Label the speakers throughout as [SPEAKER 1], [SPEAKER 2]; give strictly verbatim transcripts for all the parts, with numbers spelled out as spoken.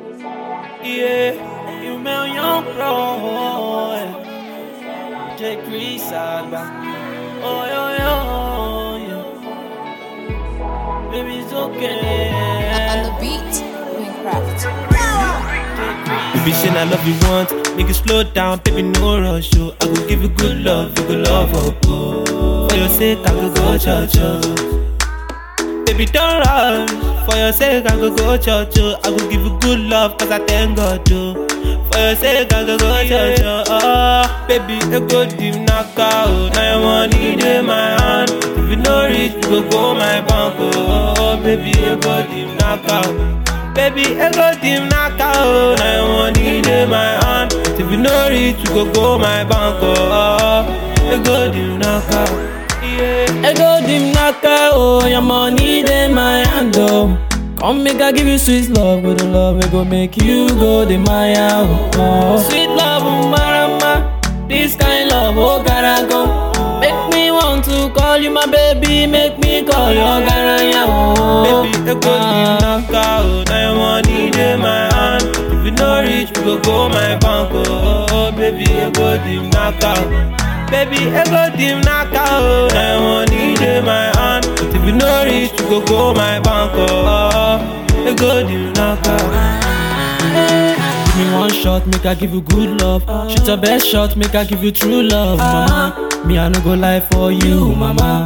[SPEAKER 1] Yeah, you meu young pro. J. Chris Agba. Oh, yo, yo, yo. Baby, it's okay.
[SPEAKER 2] On the beat, Wingcraft.
[SPEAKER 1] Baby, say I love you once, make you slow down, baby, no rush, yo. I go give you good love, you good love, oh, oh. For your sake, I go go church, yo. Baby, don't rush, for your sake, I go go church, yo. I go give you good love, cause I thank God, yo. For your sake, I go go church, yo. Oh, baby, a good deep knockout, now your money in my hand. If you no reach, you go go my bank, oh, oh, baby, a good deep knockout. Baby, I go dim knockout. Now your money in my hand. If you no reach, you go go my bank. Oh, I go dim knockout. Yeah, I go dim knockout. Oh, your money in my hand. Oh, come make I give you sweet love. With the love, we go make you go the Maya. Oh, sweet love, oh, marama. This kind love, oh, gotta go. Make me want to call you my baby. Make me call your garanya. Oh, baby, I go dim knockout. Now your money in my hand. If you no reach, we go go my bank. Oh, oh, baby, I go dim knockout. Baby, I go dim knockout. Now your money in my hand. If you no reach, we go go my bank. Oh, I go dim knockout. Give me one shot, make I give you good love. Shoot your best shot, make I give you true love, mama. Me, I no go lie for you, mama.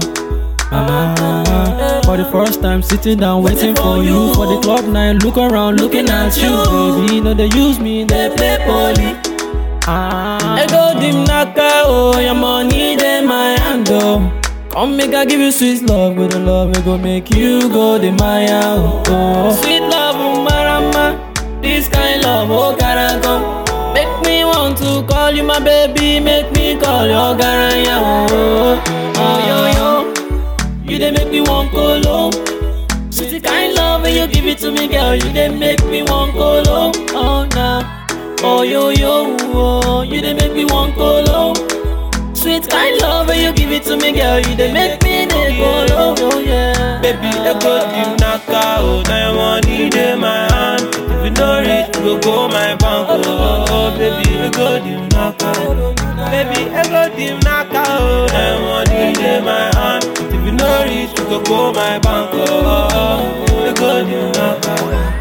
[SPEAKER 1] Mama, for the first time sitting down waiting for you. For the club night, look around looking at you, baby. No, they use me, they play poly. Ah, I go dim knockout, oh, your money in my hand, oh. Come make I give you sweet love, with the love we go make you go the Maya, oh. Sweet love, oh, marama. This kind love, oh, gotta come. Make me want to call you my baby. Make me call your garanya, oh. Oh, yo, yo. You dey make me want colo. Sweet kind love, and you give it to me, girl. You dey make me want colo. Oh, nah. Oh, yo, yo, oh. You dey make me want colo. Sweet kind love, and you give it to me, girl. You dey make me dey colo. Oh, yeah. Baby, I go dim knockout. Now your money in my hand. If you no reach, you go go my bank. Oh, oh, baby, I go dim knockout. Baby, I go dim knockout. Now your money in my hand. If you no reach, you go go my bank. Oh, oh, I go dim knockout.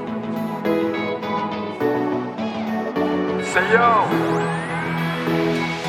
[SPEAKER 3] Say yo.